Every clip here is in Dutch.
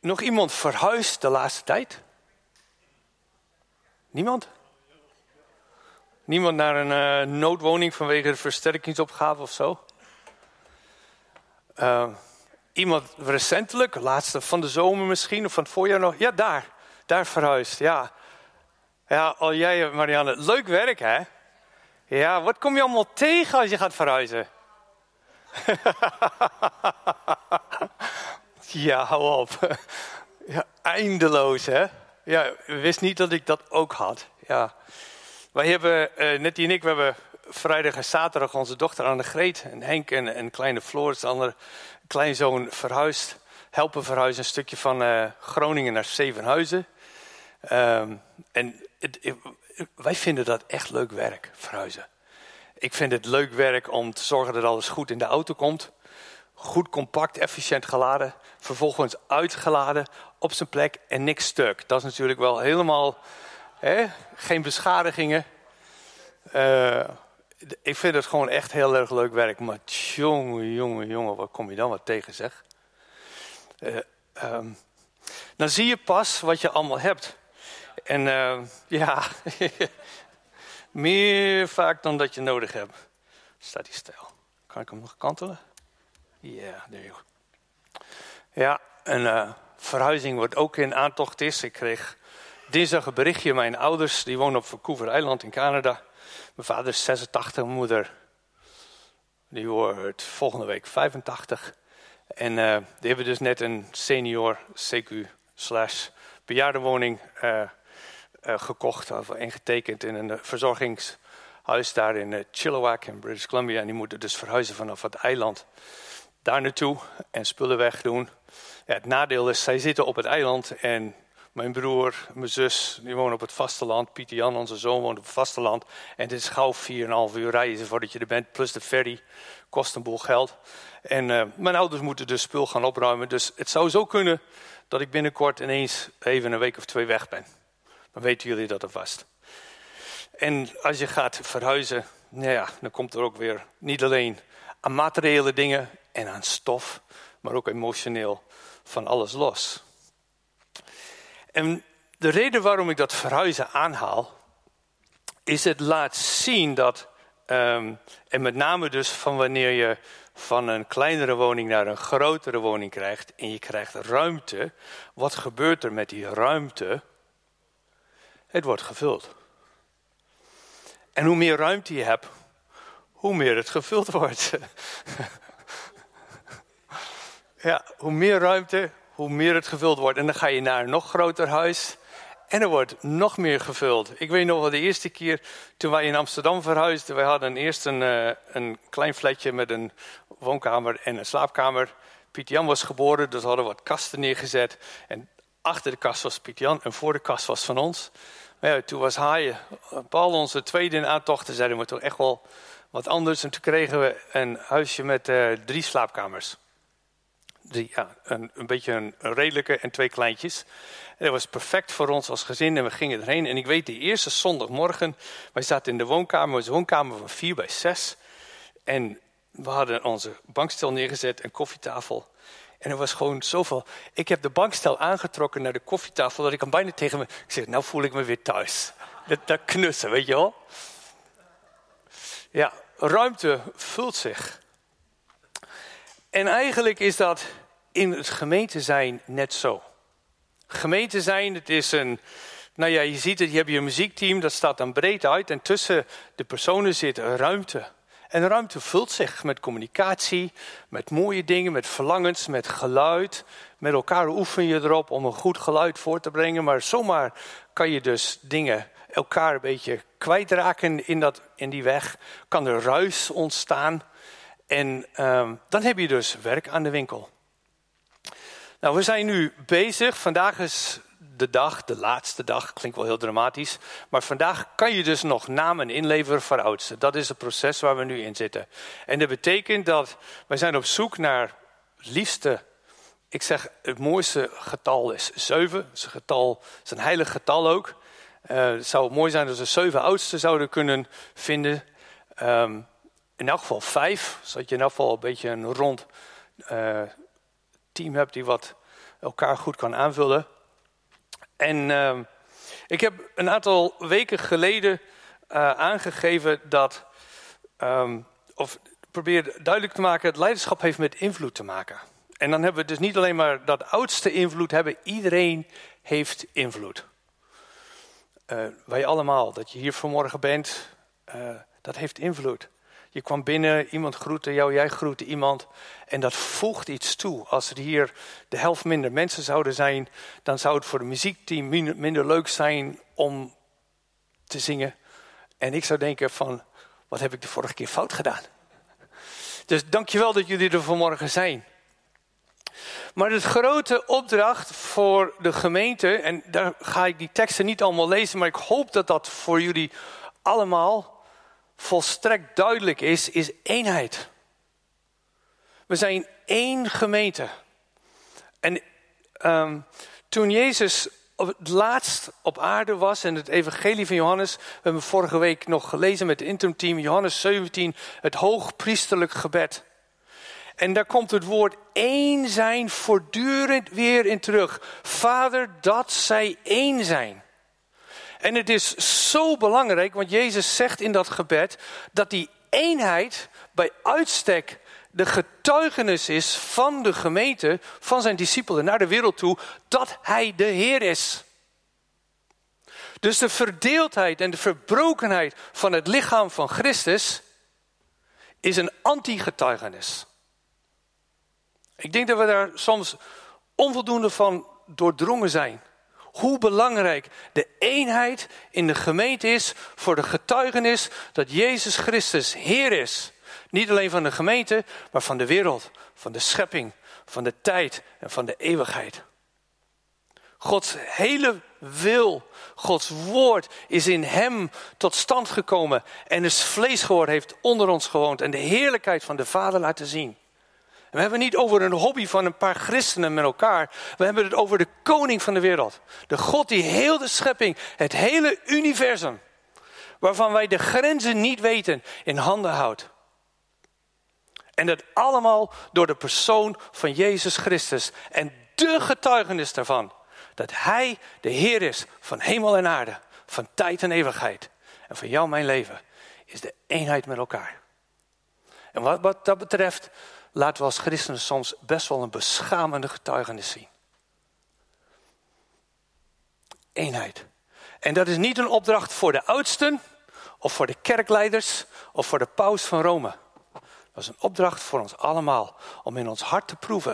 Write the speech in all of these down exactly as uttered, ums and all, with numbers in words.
nog iemand verhuisd de laatste tijd? Niemand? Niemand naar een uh, noodwoning vanwege de versterkingsopgave of zo? Uh, iemand recentelijk, laatste van de zomer misschien, of van het voorjaar nog? Ja, daar. Daar verhuisd, ja. Ja, al jij, Marianne, leuk werk, hè? Ja, wat kom je allemaal tegen als je gaat verhuizen? Ja, hou op. Ja, eindeloos, hè? Ja, ik wist niet dat ik dat ook had. Ja. Wij hebben, uh, Nettie en ik, we hebben vrijdag en zaterdag onze dochter Annegreet en Henk en, en kleine Floris, de andere kleinzoon, verhuisd. Helpen verhuizen een stukje van uh, Groningen naar Zevenhuizen. Um, en het, het, wij vinden dat echt leuk werk, verhuizen. Ik vind het leuk werk om te zorgen dat alles goed in de auto komt. Goed, compact, efficiënt geladen. Vervolgens uitgeladen op zijn plek en niks stuk. Dat is natuurlijk wel helemaal... Hè, geen beschadigingen. Uh, ik vind het gewoon echt heel erg leuk werk. Maar jongen, jongen, jongen, wat kom je dan wat tegen, zeg. Uh, um, dan zie je pas wat je allemaal hebt. En uh, ja, meer vaak dan dat je nodig hebt. Staat die stijl. Kan ik hem nog kantelen? Ja, yeah, there you go. Ja, een uh, verhuizing wordt ook in aantocht is. Ik kreeg dinsdag een berichtje. Mijn ouders, die wonen op Vancouver Eiland in Canada. Mijn vader is zesentachtig, mijn moeder, die wordt volgende week vijfentachtig. En uh, die hebben dus net een senior C Q slash bejaardenwoning uh, uh, gekocht of ingetekend in een verzorgingshuis daar in uh, Chilliwack in British Columbia. En die moeten dus verhuizen vanaf het eiland daar naartoe en spullen wegdoen. Ja, het nadeel is, zij zitten op het eiland en mijn broer, mijn zus, die wonen op het vasteland. Pieter Jan, onze zoon, woont op het vasteland. En het is gauw vier en een half uur reizen voordat je er bent. Plus de ferry, kost een boel geld. En uh, mijn ouders moeten dus spul gaan opruimen. Dus het zou zo kunnen dat ik binnenkort ineens even een week of twee weg ben. Dan weten jullie dat alvast. En als je gaat verhuizen, nou ja, dan komt er ook weer niet alleen aan materiële dingen en aan stof, maar ook emotioneel van alles los. En de reden waarom ik dat verhuizen aanhaal, is het laat zien dat, um, en met name dus van wanneer je van een kleinere woning naar een grotere woning krijgt en je krijgt ruimte, wat gebeurt er met die ruimte? Het wordt gevuld. En hoe meer ruimte je hebt, hoe meer het gevuld wordt. Ja, hoe meer ruimte, hoe meer het gevuld wordt. En dan ga je naar een nog groter huis en er wordt nog meer gevuld. Ik weet nog wel de eerste keer toen wij in Amsterdam verhuisden. Wij hadden eerst een, uh, een klein flatje met een woonkamer en een slaapkamer. Pieter Jan was geboren, dus we hadden wat kasten neergezet. En achter de kast was Pieter Jan en voor de kast was van ons. Maar ja, toen was hij, Paul, onze tweede in aantocht, zeiden we toch echt wel wat anders. En toen kregen we een huisje met uh, drie slaapkamers. Drie, ja, een, een beetje een, een redelijke en twee kleintjes. En dat was perfect voor ons als gezin en we gingen erheen. En ik weet, die eerste zondagmorgen, wij zaten in de woonkamer, was een woonkamer van vier bij zes. En we hadden onze bankstel neergezet en koffietafel. En er was gewoon zoveel. Ik heb de bankstel aangetrokken naar de koffietafel, dat ik hem bijna tegen me... Ik zeg, nou voel ik me weer thuis. Dat, dat knussen, weet je wel. Ja, ruimte vult zich. En eigenlijk is dat in het gemeente zijn net zo. Gemeente zijn, het is een... Nou ja, je ziet het, je hebt je muziekteam, dat staat dan breed uit. En tussen de personen zit ruimte. En de ruimte vult zich met communicatie, met mooie dingen, met verlangens, met geluid. Met elkaar oefen je erop om een goed geluid voor te brengen. Maar zomaar kan je dus dingen elkaar een beetje kwijtraken in, dat, in die weg. Kan er ruis ontstaan. En um, dan heb je dus werk aan de winkel. Nou, we zijn nu bezig. Vandaag is de dag, de laatste dag. Klinkt wel heel dramatisch. Maar vandaag kan je dus nog namen inleveren voor oudsten. Dat is het proces waar we nu in zitten. En dat betekent dat wij zijn op zoek naar het liefste... Ik zeg, het mooiste getal is zeven. Dat is een getal, dat is een heilig getal ook. Uh, het zou mooi zijn als we zeven oudsten zouden kunnen vinden. Um, in elk geval vijf. Zodat je in elk geval een beetje een rond uh, team hebt die wat elkaar goed kan aanvullen. En uh, ik heb een aantal weken geleden uh, aangegeven dat, um, of probeer duidelijk te maken, het leiderschap heeft met invloed te maken. En dan hebben we dus niet alleen maar dat oudste invloed hebben, iedereen heeft invloed. Uh, wij allemaal, dat je hier vanmorgen bent, uh, dat heeft invloed. Je kwam binnen, iemand groette jou, jij groette iemand. En dat voegt iets toe. Als er hier de helft minder mensen zouden zijn, dan zou het voor het muziekteam minder, minder leuk zijn om te zingen. En ik zou denken van, wat heb ik de vorige keer fout gedaan? Dus dankjewel dat jullie er vanmorgen zijn. Maar de grote opdracht voor de gemeente, en daar ga ik die teksten niet allemaal lezen, maar ik hoop dat dat voor jullie allemaal volstrekt duidelijk is, is eenheid. We zijn één gemeente. En um, toen Jezus op het laatst op aarde was en het evangelie van Johannes, we hebben vorige week nog gelezen met het interimteam, Johannes zeventien, het hoogpriesterlijk gebed. En daar komt het woord één zijn voortdurend weer in terug. Vader, dat zij één zijn. En het is zo belangrijk, want Jezus zegt in dat gebed dat die eenheid bij uitstek de getuigenis is van de gemeente, van zijn discipelen naar de wereld toe, dat hij de Heer is. Dus de verdeeldheid en de verbrokenheid van het lichaam van Christus is een anti-getuigenis. Ik denk dat we daar soms onvoldoende van doordrongen zijn. Hoe belangrijk de eenheid in de gemeente is voor de getuigenis dat Jezus Christus Heer is. Niet alleen van de gemeente, maar van de wereld, van de schepping, van de tijd en van de eeuwigheid. Gods hele wil, Gods woord is in hem tot stand gekomen en is vlees geworden, heeft onder ons gewoond en de heerlijkheid van de Vader laten zien. En we hebben het niet over een hobby van een paar christenen met elkaar. We hebben het over de koning van de wereld. De God die heel de schepping, het hele universum, waarvan wij de grenzen niet weten, in handen houdt. En dat allemaal door de persoon van Jezus Christus. En de getuigenis daarvan, dat hij de Heer is van hemel en aarde, van tijd en eeuwigheid. En van jou mijn leven is de eenheid met elkaar. En wat, wat dat betreft laten we als christenen soms best wel een beschamende getuigenis zien. Eenheid. En dat is niet een opdracht voor de oudsten, of voor de kerkleiders, of voor de paus van Rome. Dat is een opdracht voor ons allemaal, om in ons hart te proeven.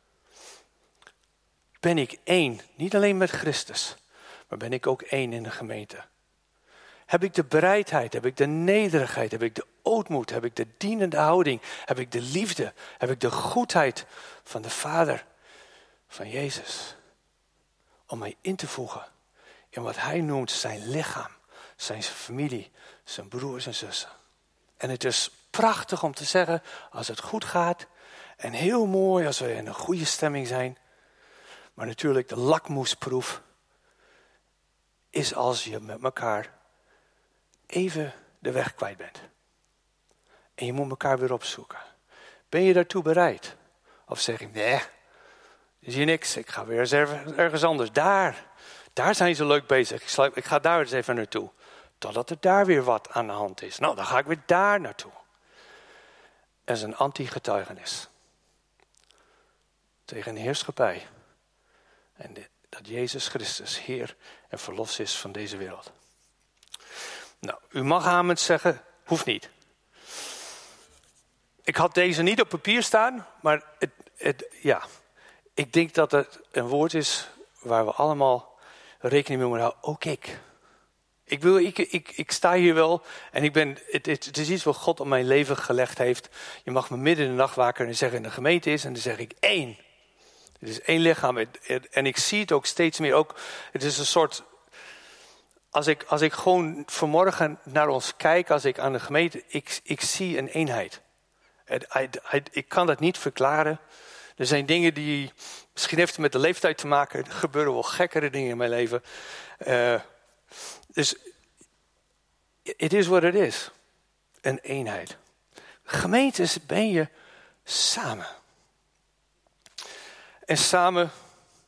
Ben ik één, niet alleen met Christus, maar ben ik ook één in de gemeente? Heb ik de bereidheid, heb ik de nederigheid, heb ik de ootmoed, heb ik de dienende houding, heb ik de liefde, heb ik de goedheid van de Vader, van Jezus, om mij in te voegen in wat hij noemt zijn lichaam, zijn familie, zijn broers en zussen. En het is prachtig om te zeggen, als het goed gaat, en heel mooi als we in een goede stemming zijn, maar natuurlijk de lakmoesproef is als je met elkaar even de weg kwijt bent. En je moet elkaar weer opzoeken. Ben je daartoe bereid? Of zeg ik, nee, is hier niks. Ik ga weer eens ergens anders. Daar, daar zijn ze leuk bezig. Ik, sluip, ik ga daar eens even naartoe. Totdat er daar weer wat aan de hand is. Nou, dan ga ik weer daar naartoe. Dat is een anti-getuigenis. Tegen een heerschappij. En de, dat Jezus Christus Heer en verlosser is van deze wereld. Nou, u mag amen zeggen, hoeft niet. Ik had deze niet op papier staan, maar het, het, ja, ik denk dat het een woord is waar we allemaal rekening mee moeten houden. Ook ik. Ik, wil, ik, ik, ik sta hier wel en ik ben, het, het, het is iets wat God op mijn leven gelegd heeft. Je mag me midden in de nacht waken en zeggen in de gemeente is en dan zeg ik één. Het is één lichaam en ik zie het ook steeds meer. Ook, het is een soort, als ik, als ik gewoon vanmorgen naar ons kijk, als ik aan de gemeente, ik, ik zie een eenheid. Het, het, het, ik kan dat niet verklaren. Er zijn dingen die, misschien heeft het met de leeftijd te maken. Er gebeuren wel gekkere dingen in mijn leven. Uh, dus, het is wat het is. Een eenheid. Gemeentes ben je samen. En samen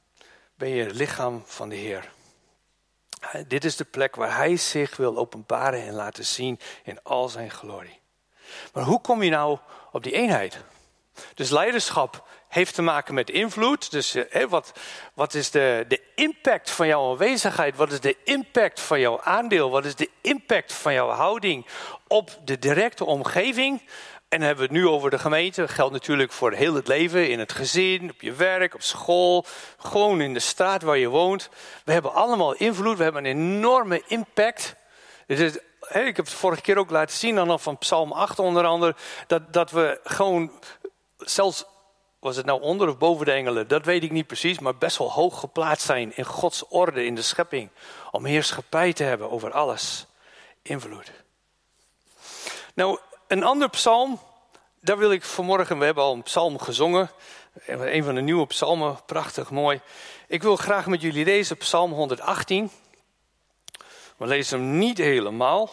ben je het lichaam van de Heer. Dit is de plek waar hij zich wil openbaren en laten zien in al zijn glorie. Maar hoe kom je nou op die eenheid? Dus leiderschap heeft te maken met invloed. Dus hé, wat, wat is de, de impact van jouw aanwezigheid? Wat is de impact van jouw aandeel? Wat is de impact van jouw houding op de directe omgeving? En dan hebben we het nu over de gemeente. Dat geldt natuurlijk voor heel het leven. In het gezin, op je werk, op school. Gewoon in de straat waar je woont. We hebben allemaal invloed. We hebben een enorme impact. Dit is, hè, ik heb het vorige keer ook laten zien. Dan van Psalm acht onder andere. Dat, dat we gewoon, zelfs was het nou onder of boven de engelen. Dat weet ik niet precies. Maar best wel hoog geplaatst zijn in Gods orde in de schepping. Om heerschappij te hebben over alles. Invloed. Nou, een ander psalm, daar wil ik vanmorgen, we hebben al een psalm gezongen. Een van de nieuwe psalmen, prachtig, mooi. Ik wil graag met jullie lezen psalm honderdachttien. We lezen hem niet helemaal.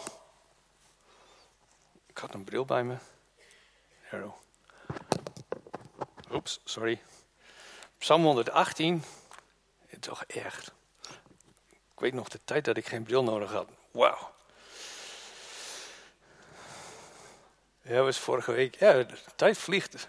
Ik had een bril bij me. Hero. Oeps, sorry. Psalm honderdachttien. Toch echt. Ik weet nog de tijd dat ik geen bril nodig had. Wauw. Ja, dat was vorige week. Ja, de tijd vliegt.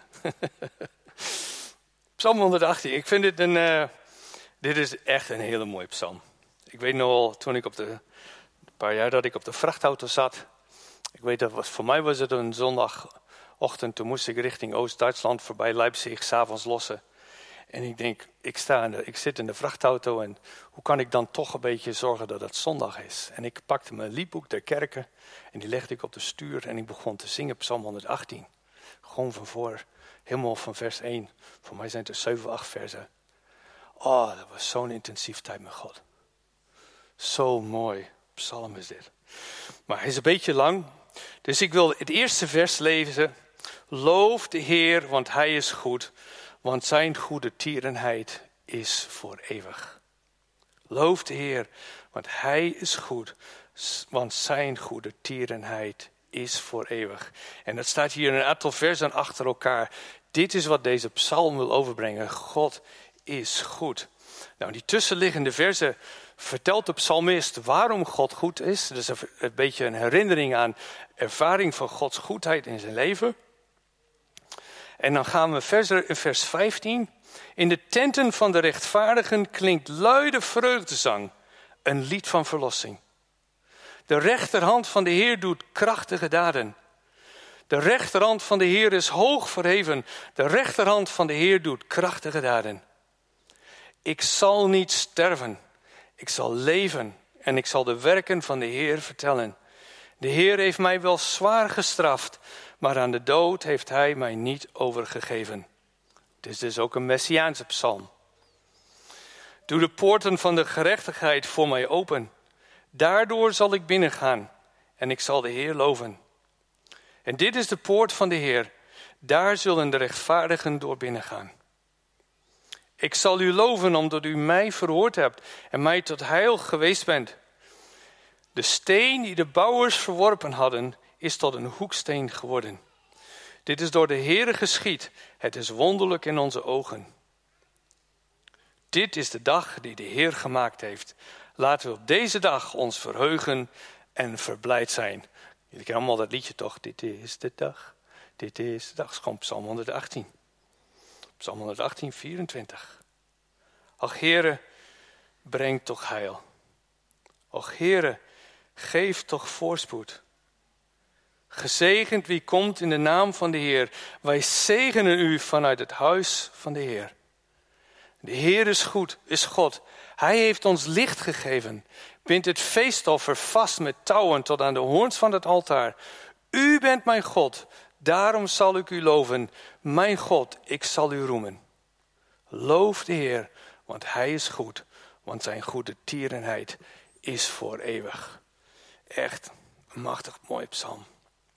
Psalm honderdachttien. Ik vind dit een... Uh, dit is echt een hele mooie psalm. Ik weet nog al, toen ik op de... Een paar jaar dat ik op de vrachtauto zat. Ik weet dat was, voor mij was het een zondagochtend. Toen moest ik richting Oost-Duitsland voorbij Leipzig, 's avonds lossen. En ik denk, ik, sta in de, ik zit in de vrachtauto en hoe kan ik dan toch een beetje zorgen dat het zondag is? En ik pakte mijn liedboek der kerken en die legde ik op de stuur en ik begon te zingen Psalm honderdachttien. Gewoon van voor, helemaal van vers één. Voor mij zijn het er zeven, acht versen. Oh, dat was zo'n intensief tijd met God. Zo mooi psalm is dit. Maar hij is een beetje lang, dus ik wil het eerste vers lezen. Loof de Heer, want hij is goed. Want zijn goede tierenheid is voor eeuwig. Loof de Heer, want hij is goed. Want zijn goede tierenheid is voor eeuwig. En dat staat hier in een aantal versen achter elkaar. Dit is wat deze psalm wil overbrengen. God is goed. Nou, die tussenliggende versen vertelt de psalmist waarom God goed is. Dus een beetje een herinnering aan ervaring van Gods goedheid in zijn leven. En dan gaan we verder in vers vijftien. In de tenten van de rechtvaardigen klinkt luide vreugdezang, een lied van verlossing. De rechterhand van de Heer doet krachtige daden. De rechterhand van de Heer is hoog verheven. De rechterhand van de Heer doet krachtige daden. Ik zal niet sterven, ik zal leven en ik zal de werken van de Heer vertellen. De Heer heeft mij wel zwaar gestraft, maar aan de dood heeft hij mij niet overgegeven. Dit is dus ook een Messiaanse psalm. Doe de poorten van de gerechtigheid voor mij open. Daardoor zal ik binnengaan en ik zal de Heer loven. En dit is de poort van de Heer. Daar zullen de rechtvaardigen door binnengaan. Ik zal u loven omdat u mij verhoord hebt en mij tot heil geweest bent. De steen die de bouwers verworpen hadden, is tot een hoeksteen geworden. Dit is door de Heere geschied. Het is wonderlijk in onze ogen. Dit is de dag die de Heer gemaakt heeft. Laten we op deze dag ons verheugen en verblijd zijn. Jullie kennen allemaal dat liedje toch? Dit is de dag. Dit is de dag. Het is gewoon Psalm honderdachttien. Psalm honderdachttien, vierentwintig. Ach Heere, breng toch heil. Och Heere, geef toch voorspoed. Gezegend wie komt in de naam van de Heer. Wij zegenen u vanuit het huis van de Heer. De Heer is goed, is God. Hij heeft ons licht gegeven. Bindt het feestoffer vast met touwen tot aan de hoorns van het altaar. U bent mijn God, daarom zal ik u loven. Mijn God, ik zal u roemen. Loof de Heer, want hij is goed. Want zijn goede tierenheid is voor eeuwig. Echt een machtig mooi psalm.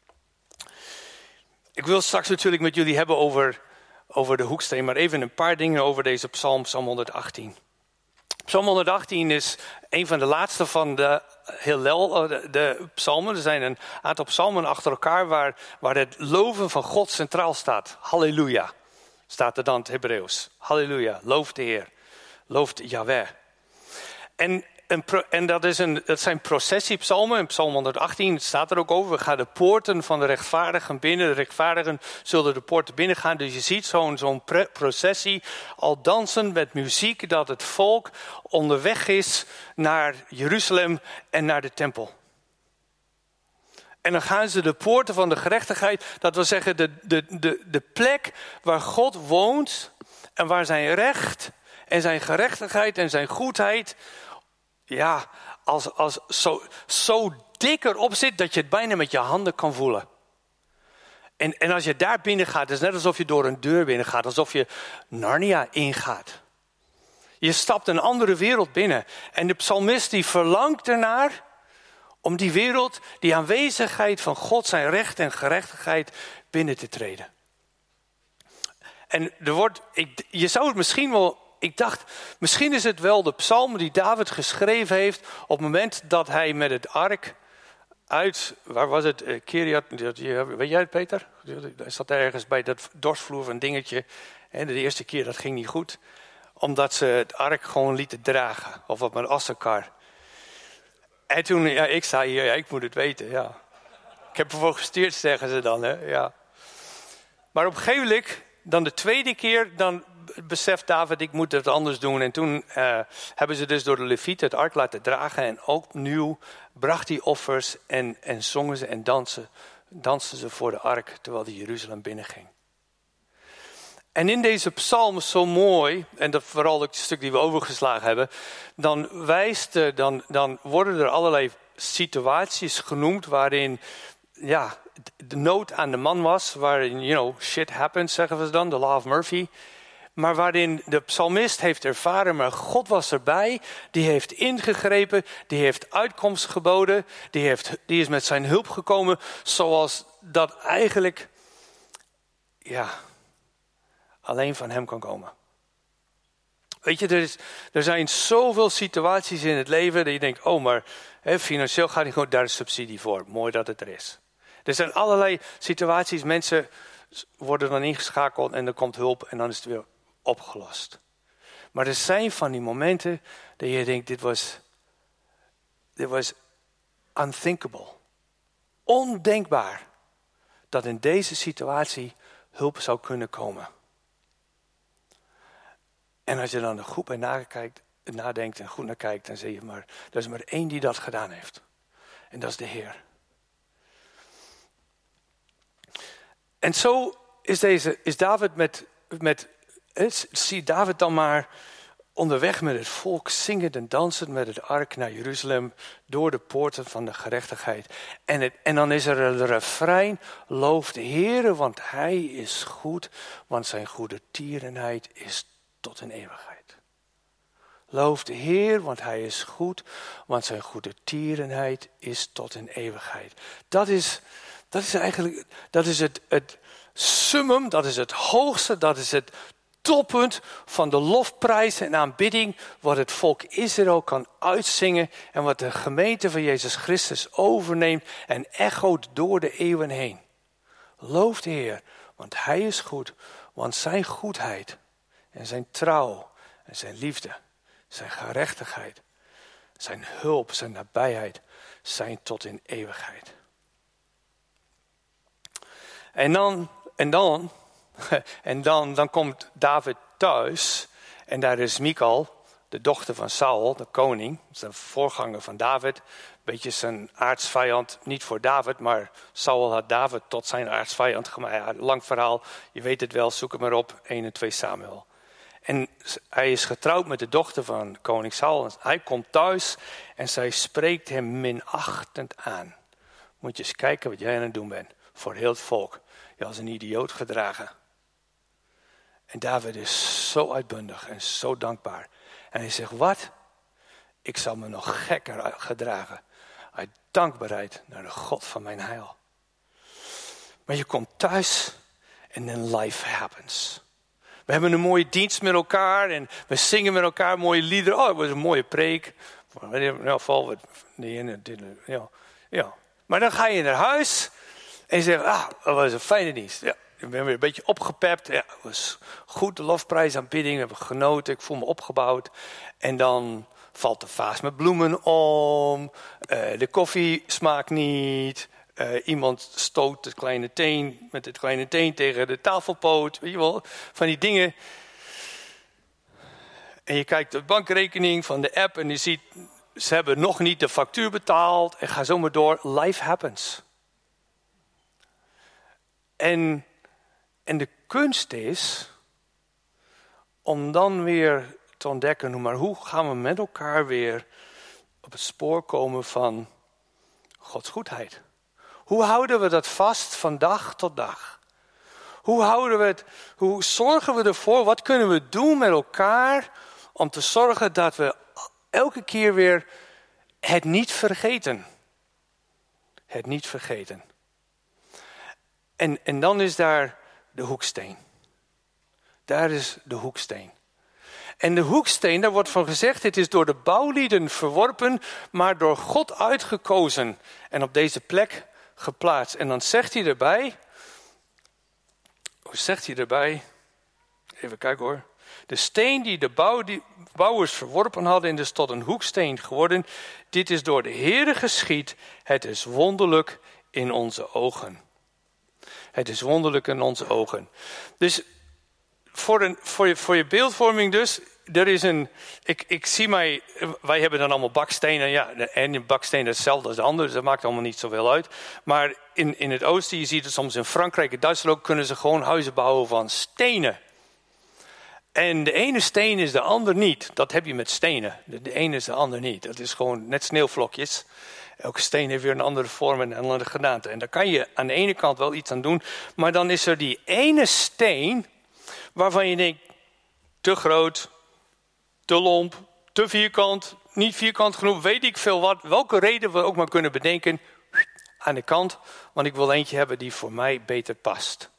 Ik wil straks natuurlijk met jullie hebben over, over de hoeksteen, maar even een paar dingen over deze psalm, psalm honderdachttien. Psalm honderdachttien is een van de laatste van de Hillel, de, de psalmen. Er zijn een aantal psalmen achter elkaar waar, waar het loven van God centraal staat. Halleluja, staat er dan in het Hebreeuws. Halleluja, loof de Heer. Looft Yahweh. En, en, en dat, is een, dat zijn processiepsalmen. In Psalm honderdachttien staat er ook over. We gaan de poorten van de rechtvaardigen binnen. De rechtvaardigen zullen de poorten binnen gaan. Dus je ziet zo'n, zo'n pre- processie al dansen met muziek. Dat het volk onderweg is naar Jeruzalem en naar de tempel. En dan gaan ze de poorten van de gerechtigheid. Dat wil zeggen de, de, de, de plek waar God woont. En waar zijn recht en zijn gerechtigheid en zijn goedheid, ja, als, als zo, zo dik erop zit dat je het bijna met je handen kan voelen. En, en als je daar binnen gaat, het is net alsof je door een deur binnen gaat, alsof je Narnia ingaat. Je stapt een andere wereld binnen. En de psalmist die verlangt ernaar om die wereld, die aanwezigheid van God, zijn recht en gerechtigheid binnen te treden. En er wordt, ik, je zou het misschien wel, ik dacht, misschien is het wel de psalm die David geschreven heeft op het moment dat hij met het ark uit, waar was het, uh, Kiriat, weet jij het Peter? Hij zat ergens bij dat dorsvloer van dingetje. En de eerste keer dat ging niet goed, omdat ze het ark gewoon lieten dragen, of op een assenkar. En toen, ja, ik zei hier, ja, ik moet het weten, ja. Ik heb ervoor gestuurd, zeggen ze dan, hè, ja. Maar op een gegeven moment, dan de tweede keer, dan beseft David, ik moet het anders doen. En toen uh, hebben ze dus door de Levieten het ark laten dragen. En opnieuw bracht hij offers en, en zongen ze en dansen, dansten ze voor de ark, terwijl die Jeruzalem binnenging. En in deze psalm zo mooi, en dat vooral het stuk die we overgeslagen hebben, dan wijst, dan, dan worden er allerlei situaties genoemd waarin, ja, de nood aan de man was, waarin, you know, shit happens, zeggen we dan, de law of Murphy. Maar waarin de psalmist heeft ervaren, maar God was erbij, die heeft ingegrepen, die heeft uitkomst geboden, die, heeft, die is met zijn hulp gekomen, zoals dat eigenlijk, ja, alleen van hem kan komen. Weet je, er, is, er zijn zoveel situaties in het leven dat je denkt, oh, maar hè, financieel gaat niet goed, daar is subsidie voor. Mooi dat het er is. Er zijn allerlei situaties, mensen worden dan ingeschakeld en er komt hulp en dan is het weer opgelost. Maar er zijn van die momenten dat je denkt, dit was, dit was unthinkable. Ondenkbaar dat in deze situatie hulp zou kunnen komen. En als je dan er goed bij nakijkt, nadenkt en goed naar kijkt, dan zeg je maar, er is maar één die dat gedaan heeft. En dat is de Heer. En zo is, deze, is David met, met zie David dan maar onderweg met het volk, zingend en dansend met het ark naar Jeruzalem, door de poorten van de gerechtigheid. En, het, en dan is er een refrein, loof de Heere, want hij is goed, want zijn goede tierenheid is tot in eeuwigheid. Loof de Heer, want hij is goed, want zijn goede tierenheid is tot in eeuwigheid. Dat is, dat is eigenlijk, dat is het, het summum, dat is het hoogste, dat is het toppunt van de lofprijs en aanbidding, wat het volk Israël kan uitzingen en wat de gemeente van Jezus Christus overneemt en echoot door de eeuwen heen. Loof de Heer, want hij is goed, want zijn goedheid en zijn trouw en zijn liefde, zijn gerechtigheid, zijn hulp, zijn nabijheid zijn tot in eeuwigheid. En dan, en dan, en dan, dan komt David thuis en daar is Michal, de dochter van Saul, de koning, zijn voorganger van David, een beetje zijn aartsvijand, niet voor David, maar Saul had David tot zijn aartsvijand gemaakt. Ja, lang verhaal, je weet het wel, zoek het maar op, één en twee Samuel. En hij is getrouwd met de dochter van koning Saul. Hij komt thuis en zij spreekt hem minachtend aan. Moet je eens kijken wat jij aan het doen bent. Voor heel het volk. Je als een idioot gedragen. En David is zo uitbundig en zo dankbaar. En hij zegt, wat? Ik zal me nog gekker gedragen. Uit dankbaarheid naar de God van mijn heil. Maar je komt thuis en then life happens. We hebben een mooie dienst met elkaar en we zingen met elkaar mooie liederen. Oh, het was een mooie preek. Ja, ja. Maar dan ga je naar huis en je zegt, ah, dat was een fijne dienst. Ja, ik ben weer een beetje opgepept. Ja, het was goed, de lofprijsaanbidding, we hebben genoten, ik voel me opgebouwd. En dan valt de vaas met bloemen om, uh, de koffie smaakt niet, uh, iemand stoot het kleine teen met het kleine teen tegen de tafelpoot, weet je wel, van die dingen. En je kijkt de bankrekening van de app en je ziet, ze hebben nog niet de factuur betaald en ga zo maar door. Life happens. En, en de kunst is om dan weer te ontdekken, maar hoe gaan we met elkaar weer op het spoor komen van Gods goedheid? Hoe houden we dat vast van dag tot dag? Hoe houden we het, hoe zorgen we ervoor, wat kunnen we doen met elkaar om te zorgen dat we elke keer weer het niet vergeten. Het niet vergeten. En, en dan is daar de hoeksteen. Daar is de hoeksteen. En de hoeksteen, daar wordt van gezegd, het is door de bouwlieden verworpen, maar door God uitgekozen en op deze plek geplaatst. En dan zegt hij erbij, hoe zegt hij erbij? Even kijken hoor. De steen die de bouw, die bouwers verworpen hadden, is tot een hoeksteen geworden. Dit is door de Heere geschied. Het is wonderlijk in onze ogen. Het is wonderlijk in onze ogen. Dus voor, een, voor, je, voor je beeldvorming dus, er is een, ik, ik zie mij, wij hebben dan allemaal bakstenen, ja, en een baksteen is hetzelfde als de andere, dus dat maakt allemaal niet zoveel uit. Maar in, in het oosten, je ziet het soms in Frankrijk en Duitsland ook, kunnen ze gewoon huizen bouwen van stenen. En de ene steen is de ander niet. Dat heb je met stenen. De, de ene is de ander niet. Dat is gewoon net sneeuwvlokjes. Elke steen heeft weer een andere vorm en een andere gedaante. En daar kan je aan de ene kant wel iets aan doen. Maar dan is er die ene steen waarvan je denkt, te groot, te lomp, te vierkant, niet vierkant genoeg, weet ik veel wat. Welke reden we ook maar kunnen bedenken, aan de kant. Want ik wil eentje hebben die voor mij beter past.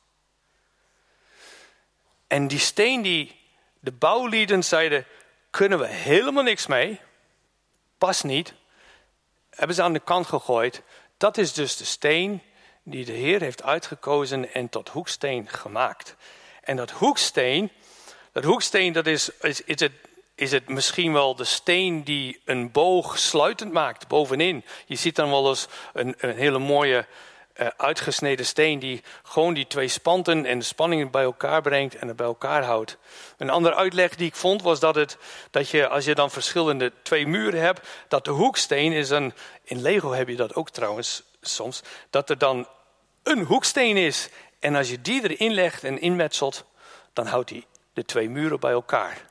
En die steen die de bouwlieden zeiden, kunnen we helemaal niks mee. Past niet. Hebben ze aan de kant gegooid. Dat is dus de steen die de Heer heeft uitgekozen en tot hoeksteen gemaakt. En dat hoeksteen, dat hoeksteen dat is, is, is, het, is het misschien wel de steen die een boog sluitend maakt bovenin. Je ziet dan wel eens een, een hele mooie uh, uitgesneden steen die gewoon die twee spanten en de spanningen bij elkaar brengt en het bij elkaar houdt. Een andere uitleg die ik vond was dat, het, dat je, als je dan verschillende twee muren hebt, dat de hoeksteen is een, in Lego heb je dat ook trouwens soms, dat er dan een hoeksteen is. En als je die erin legt en inmetselt, dan houdt die de twee muren bij elkaar.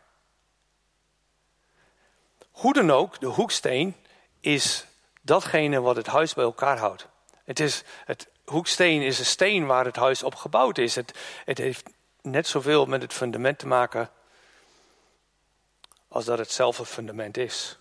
Hoe dan ook, de hoeksteen is datgene wat het huis bij elkaar houdt. Het is, het hoeksteen is een steen waar het huis op gebouwd is. Het, het heeft net zoveel met het fundament te maken als dat het zelf een fundament is.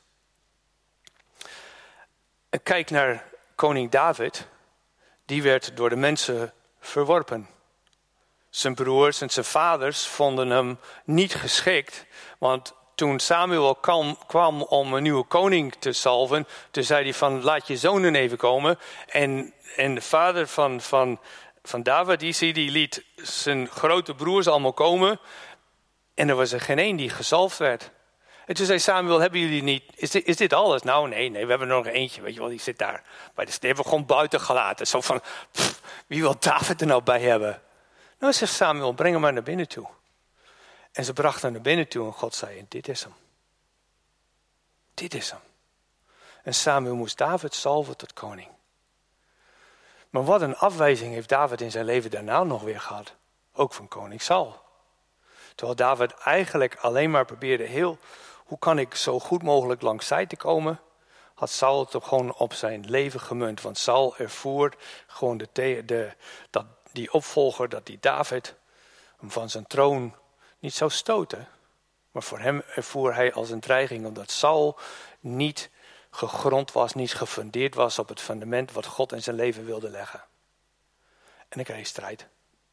En kijk naar koning David. Die werd door de mensen verworpen. Zijn broers en zijn vaders vonden hem niet geschikt. Want toen Samuel kwam, kwam om een nieuwe koning te salven, toen zei hij van laat je zonen even komen. En, en de vader van, van, van David, die, die liet zijn grote broers allemaal komen. En er was er geen één die gezalfd werd. En toen zei Samuel, hebben jullie niet, is dit, is dit alles? Nou nee, nee, we hebben er nog eentje, weet je wel, die zit daar. Bij de, die hebben we gewoon buiten gelaten. Zo van, pff, wie wil David er nou bij hebben? Nou zegt Samuel, breng hem maar naar binnen toe. En ze brachten hem naar binnen toe en God zei, dit is hem. Dit is hem. En Samuel moest David salven tot koning. Maar wat een afwijzing heeft David in zijn leven daarna nog weer gehad. Ook van koning Saul. Terwijl David eigenlijk alleen maar probeerde heel, hoe kan ik zo goed mogelijk langs zij te komen, had Saul het toch gewoon op zijn leven gemunt. Want Saul ervoer gewoon de, de, dat die opvolger, dat die David hem van zijn troon niet zou stoten. Maar voor hem ervoer hij als een dreiging, omdat Saul niet gegrond was, niet gefundeerd was op het fundament wat God in zijn leven wilde leggen. En dan kreeg hij strijd.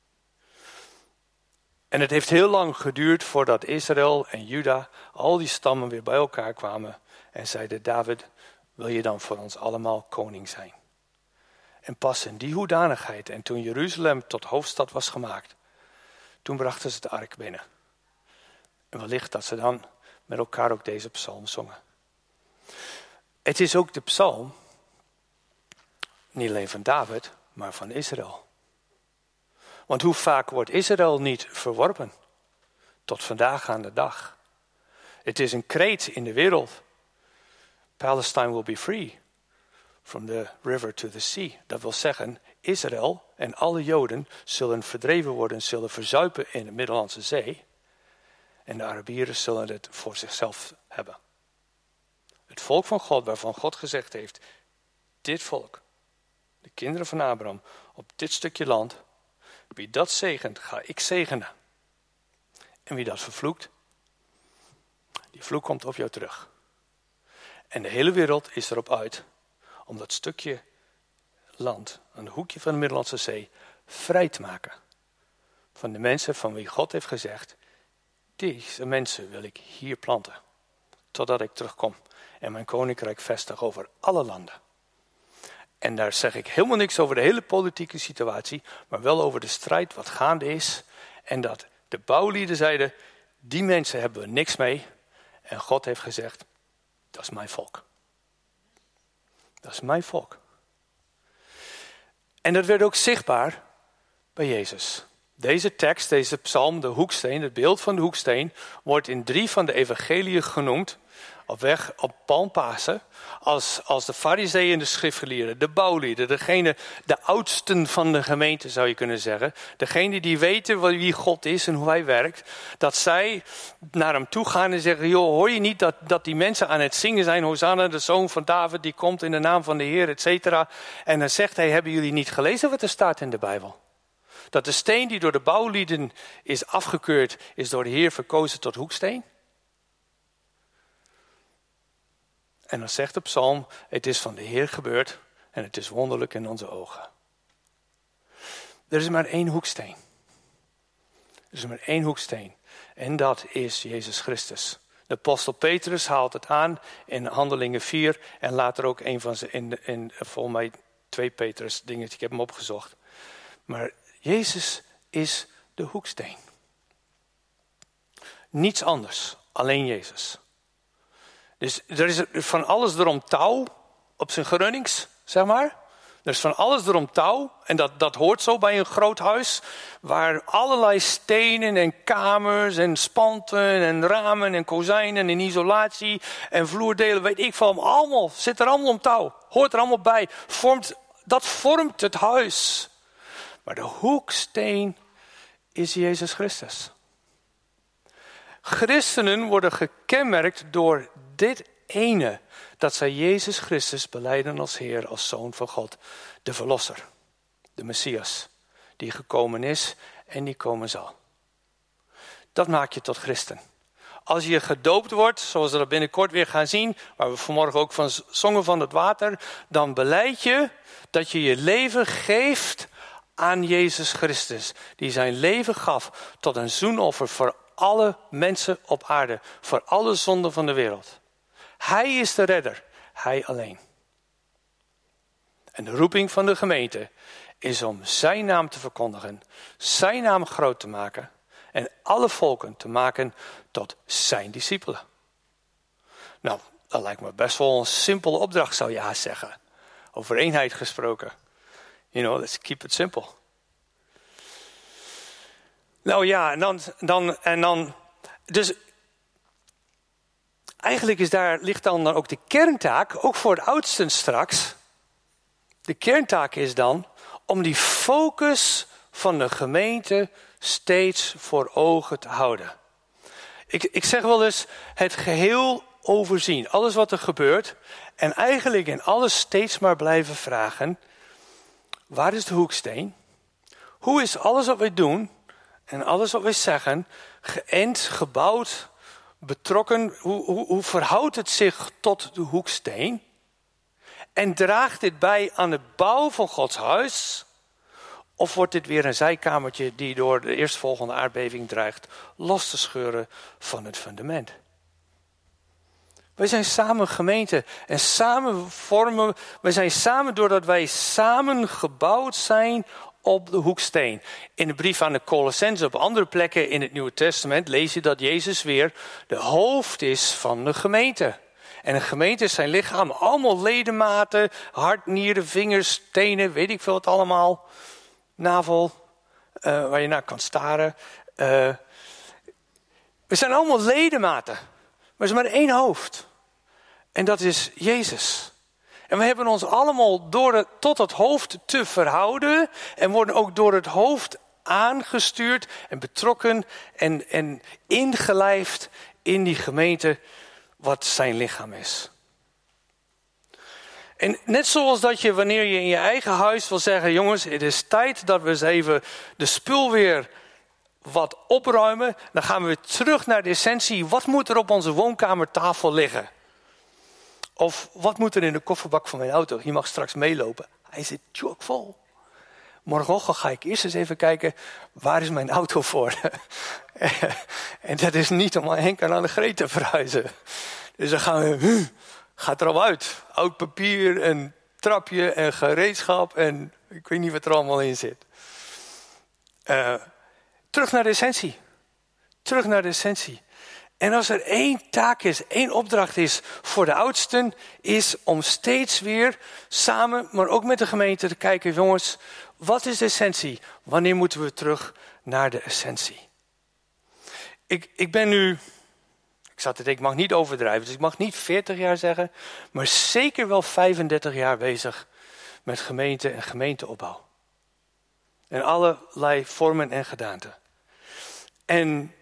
En het heeft heel lang geduurd voordat Israël en Juda, al die stammen weer bij elkaar kwamen en zeiden, David, wil je dan voor ons allemaal koning zijn? En pas in die hoedanigheid, en toen Jeruzalem tot hoofdstad was gemaakt, toen brachten ze de ark binnen. En wellicht dat ze dan met elkaar ook deze psalm zongen. Het is ook de psalm, niet alleen van David, maar van Israël. Want hoe vaak wordt Israël niet verworpen? Tot vandaag aan de dag. Het is een kreet in de wereld. Palestine will be free. From the river to the sea. Dat wil zeggen, Israël en alle Joden zullen verdreven worden, zullen verzuipen in de Middellandse Zee. En de Arabieren zullen het voor zichzelf hebben. Het volk van God, waarvan God gezegd heeft, dit volk, de kinderen van Abraham, op dit stukje land, wie dat zegent, ga ik zegenen. En wie dat vervloekt, die vloek komt op jou terug. En de hele wereld is erop uit om dat stukje land, een hoekje van de Middellandse Zee, vrij te maken. Van de mensen van wie God heeft gezegd, deze mensen wil ik hier planten. Totdat ik terugkom en mijn koninkrijk vestig over alle landen. En daar zeg ik helemaal niks over de hele politieke situatie, maar wel over de strijd wat gaande is. En dat de bouwlieden zeiden, die mensen hebben we niks mee. En God heeft gezegd, dat is mijn volk. Dat is mijn volk. En dat werd ook zichtbaar bij Jezus. Deze tekst, deze psalm, de hoeksteen, het beeld van de hoeksteen, wordt in drie van de evangeliën genoemd. Op weg op Palmpasen, als, als de farizeeën en de schriftgeleerden, de bouwlieden, degene, de oudsten van de gemeente zou je kunnen zeggen. Degene die weten wie God is en hoe hij werkt. Dat zij naar hem toe gaan en zeggen, joh, hoor je niet dat, dat die mensen aan het zingen zijn? Hosanna, de zoon van David, die komt in de naam van de Heer, et cetera. En dan zegt hij, hebben jullie niet gelezen wat er staat in de Bijbel? Dat de steen die door de bouwlieden is afgekeurd, is door de Heer verkozen tot hoeksteen. En dan zegt de psalm, het is van de Heer gebeurd en het is wonderlijk in onze ogen. Er is maar één hoeksteen. Er is maar één hoeksteen. En dat is Jezus Christus. De apostel Petrus haalt het aan in Handelingen vier. En later ook een van ze in, in volgens mij twee Petrus dingen. Ik heb hem opgezocht. Maar Jezus is de hoeksteen. Niets anders. Alleen Jezus. Dus er is van alles erom touw op zijn Gronings, zeg maar. Er is van alles erom touw. En dat, dat hoort zo bij een groot huis. Waar allerlei stenen en kamers en spanten en ramen en kozijnen en isolatie en vloerdelen, weet ik van, allemaal, zit er allemaal om touw. Hoort er allemaal bij. Vormt, dat vormt het huis. Maar de hoeksteen is Jezus Christus. Christenen worden gekenmerkt door dit ene, dat zij Jezus Christus belijden als Heer, als Zoon van God, de Verlosser, de Messias, die gekomen is en die komen zal. Dat maakt je tot christen. Als je gedoopt wordt, zoals we dat binnenkort weer gaan zien, waar we vanmorgen ook van zongen van het water, dan belijd je dat je je leven geeft aan Jezus Christus, die zijn leven gaf tot een zoenoffer voor alle mensen op aarde, voor alle zonden van de wereld. Hij is de redder, hij alleen. En de roeping van de gemeente is om zijn naam te verkondigen, zijn naam groot te maken en alle volken te maken tot zijn discipelen. Nou, dat lijkt me best wel een simpele opdracht, zou je haast zeggen. Over eenheid gesproken. You know, let's keep it simple. Nou ja, en dan, dan, en dan, dus eigenlijk is daar, ligt dan ook de kerntaak, ook voor de oudsten straks. De kerntaak is dan om die focus van de gemeente steeds voor ogen te houden. Ik, ik zeg wel eens het geheel overzien, alles wat er gebeurt. En eigenlijk in alles steeds maar blijven vragen, waar is de hoeksteen? Hoe is alles wat wij doen en alles wat wij zeggen geënt, gebouwd, betrokken? Hoe, hoe, hoe verhoudt het zich tot de hoeksteen? En draagt dit bij aan de bouw van Gods huis? Of wordt dit weer een zijkamertje die door de eerstvolgende aardbeving dreigt los te scheuren van het fundament? Wij zijn samen gemeente. En samen vormen, wij zijn samen doordat wij samen gebouwd zijn op de hoeksteen. In de brief aan de Colossenzen, op andere plekken in het Nieuwe Testament, lees je dat Jezus weer de hoofd is van de gemeente. En een gemeente is zijn lichaam, allemaal ledematen, hart, nieren, vingers, tenen, weet ik veel wat allemaal. Navel, uh, waar je naar kan staren. Uh, we zijn allemaal ledematen, maar er is maar één hoofd. En dat is Jezus. En we hebben ons allemaal door het, tot het hoofd te verhouden. En worden ook door het hoofd aangestuurd en betrokken en, en ingelijfd in die gemeente wat zijn lichaam is. En net zoals dat je wanneer je in je eigen huis wil zeggen, jongens, het is tijd dat we eens even de spul weer wat opruimen. Dan gaan we weer terug naar de essentie. Wat moet er op onze woonkamertafel liggen? Of wat moet er in de kofferbak van mijn auto? Je mag straks meelopen. Hij zit chockvol. Morgenochtend ga ik eerst eens even kijken, waar is mijn auto voor? En dat is niet om Henk en Annegreet te verhuizen. Dus dan gaan we, gaat er al uit. Oud papier en trapje en gereedschap en ik weet niet wat er allemaal in zit. Uh, terug naar de essentie. Terug naar de essentie. En als er één taak is, één opdracht is voor de oudsten, is om steeds weer samen, maar ook met de gemeente te kijken, jongens, wat is de essentie? Wanneer moeten we terug naar de essentie? Ik, ik ben nu, ik zat te denken, ik mag niet overdrijven, dus ik mag niet veertig jaar zeggen, maar zeker wel vijfendertig jaar bezig met gemeente en gemeenteopbouw. In allerlei vormen en gedaanten. En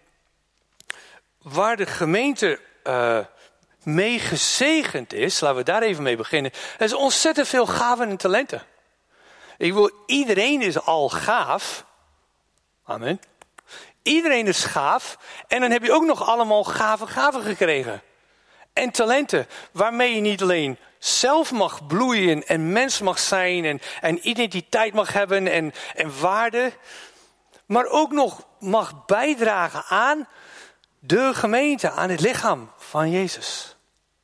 waar de gemeente uh, mee gezegend is, laten we daar even mee beginnen. Er is ontzettend veel gaven en talenten. Ik wil, iedereen is al gaaf. Amen. Iedereen is gaaf. En dan heb je ook nog allemaal gave gaven gekregen. En talenten. Waarmee je niet alleen zelf mag bloeien en mens mag zijn. En, en identiteit mag hebben en, en waarde. Maar ook nog mag bijdragen aan de gemeente, aan het lichaam van Jezus.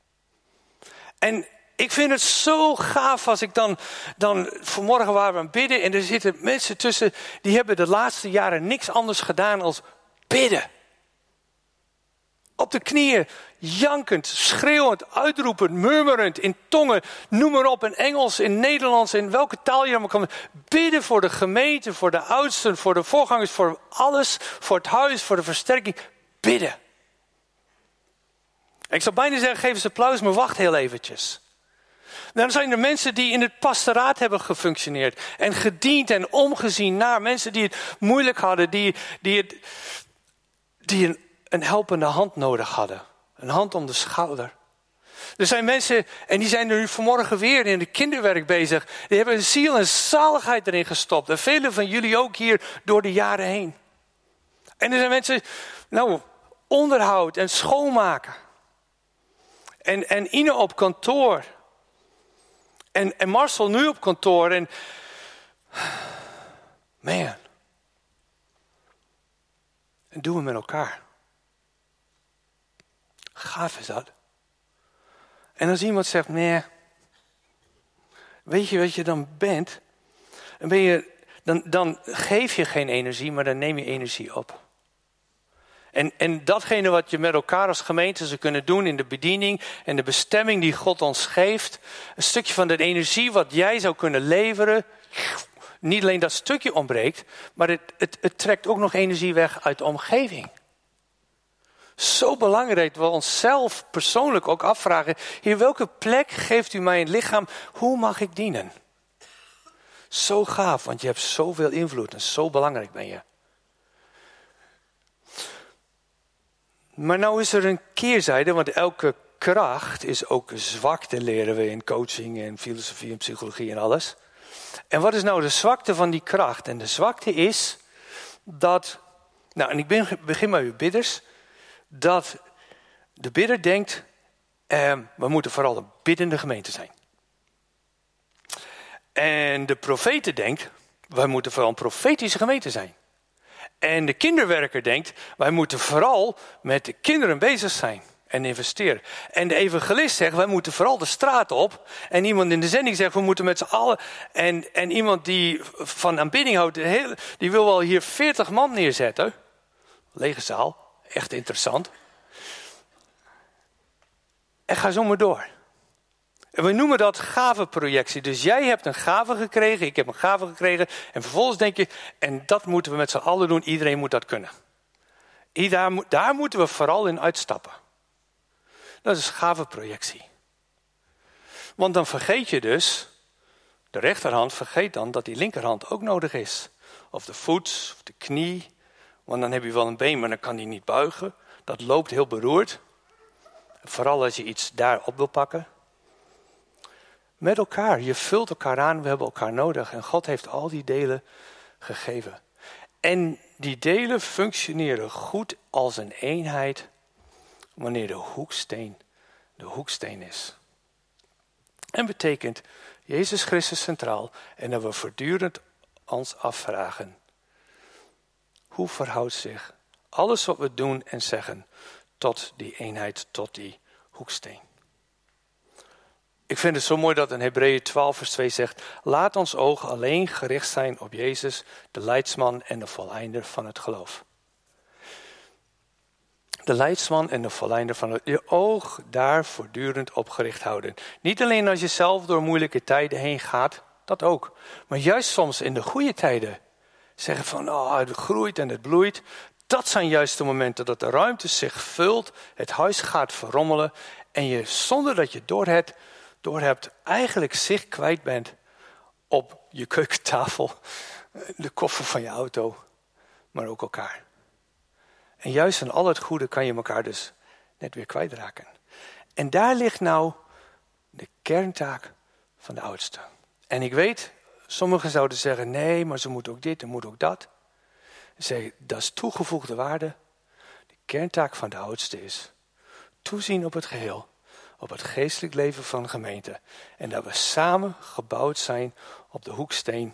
En ik vind het zo gaaf als ik dan, dan vanmorgen waren we aan het bidden en er zitten mensen tussen die hebben de laatste jaren niks anders gedaan als bidden. Op de knieën, jankend, schreeuwend, uitroepend, murmerend, in tongen, noem maar op, in Engels, in Nederlands, in welke taal je maar kan. Bidden voor de gemeente, voor de oudsten, voor de voorgangers, voor alles, voor het huis, voor de versterking. Bidden. Ik zou bijna zeggen, geef eens applaus, maar wacht heel eventjes. Dan zijn er mensen die in het pastoraat hebben gefunctioneerd. En gediend en omgezien naar mensen die het moeilijk hadden. Die, die, het, die een, een helpende hand nodig hadden. Een hand om de schouder. Er zijn mensen, en die zijn er nu vanmorgen weer in het kinderwerk bezig. Die hebben ziel en zaligheid erin gestopt. En velen van jullie ook hier door de jaren heen. En er zijn mensen, nou, onderhoud en schoonmaken. En, en Ine op kantoor. En, en Marcel nu op kantoor. En man. En doen we met elkaar. Gaaf is dat. En als iemand zegt, nee. Weet je wat je dan bent? Dan, ben je, dan, dan geef je geen energie, maar dan neem je energie op. En, en datgene wat je met elkaar als gemeente zou kunnen doen in de bediening en de bestemming die God ons geeft. Een stukje van de energie wat jij zou kunnen leveren. Niet alleen dat stukje ontbreekt, maar het, het, het trekt ook nog energie weg uit de omgeving. Zo belangrijk dat we onszelf persoonlijk ook afvragen. Heer, welke plek geeft u mij in het lichaam? Hoe mag ik dienen? Zo gaaf, want je hebt zoveel invloed en zo belangrijk ben je. Maar nou is er een keerzijde, want elke kracht is ook zwakte, leren we in coaching en filosofie en psychologie en alles. En wat is nou de zwakte van die kracht? En de zwakte is dat, nou en ik begin, begin met uw bidders, dat de bidder denkt, eh, we moeten vooral een biddende gemeente zijn. En de profete denkt, wij moeten vooral een profetische gemeente zijn. En de kinderwerker denkt, wij moeten vooral met de kinderen bezig zijn. en investeren. En de evangelist zegt, wij moeten vooral de straat op. En iemand in de zending zegt, we moeten met z'n allen. En, en iemand die van aanbidding houdt, heel, die wil wel hier veertig man neerzetten. Lege zaal, echt interessant. En ga zo maar door. En we noemen dat gavenprojectie. Dus jij hebt een gave gekregen, ik heb een gave gekregen. En vervolgens denk je, en dat moeten we met z'n allen doen. Iedereen moet dat kunnen. Daar, daar moeten we vooral in uitstappen. Dat is gavenprojectie. Want dan vergeet je dus, de rechterhand vergeet dan dat die linkerhand ook nodig is. Of de voet, of de knie. Want dan heb je wel een been, maar dan kan die niet buigen. Dat loopt heel beroerd. Vooral als je iets daarop wil pakken. Met elkaar, je vult elkaar aan, we hebben elkaar nodig. En God heeft al die delen gegeven. En die delen functioneren goed als een eenheid wanneer de hoeksteen de hoeksteen is. En betekent Jezus Christus centraal en dat we voortdurend ons afvragen. Hoe verhoudt zich alles wat we doen en zeggen tot die eenheid, tot die hoeksteen? Ik vind het zo mooi dat in Hebreeën twaalf vers twee zegt, laat ons oog alleen gericht zijn op Jezus, de leidsman en de voleinder van het geloof. De leidsman en de voleinder van het je oog daar voortdurend op gericht houden. Niet alleen als je zelf door moeilijke tijden heen gaat, dat ook. Maar juist soms in de goede tijden zeggen van, oh, het groeit en het bloeit. Dat zijn juist de momenten dat de ruimte zich vult, het huis gaat verrommelen en je zonder dat je doorhebt, doorhebt eigenlijk zicht kwijt bent op je keukentafel, de koffer van je auto, maar ook elkaar. En juist in al het goede kan je elkaar dus net weer kwijtraken. En daar ligt nou de kerntaak van de oudste. En ik weet, sommigen zouden zeggen, nee, maar ze moet ook dit en moet ook dat. Zeg, dat is toegevoegde waarde. De kerntaak van de oudste is toezien op het geheel, op het geestelijk leven van de gemeente. En dat we samen gebouwd zijn op de hoeksteen.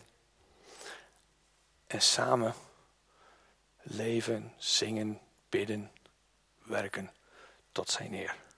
En samen leven, zingen, bidden, werken tot zijn eer.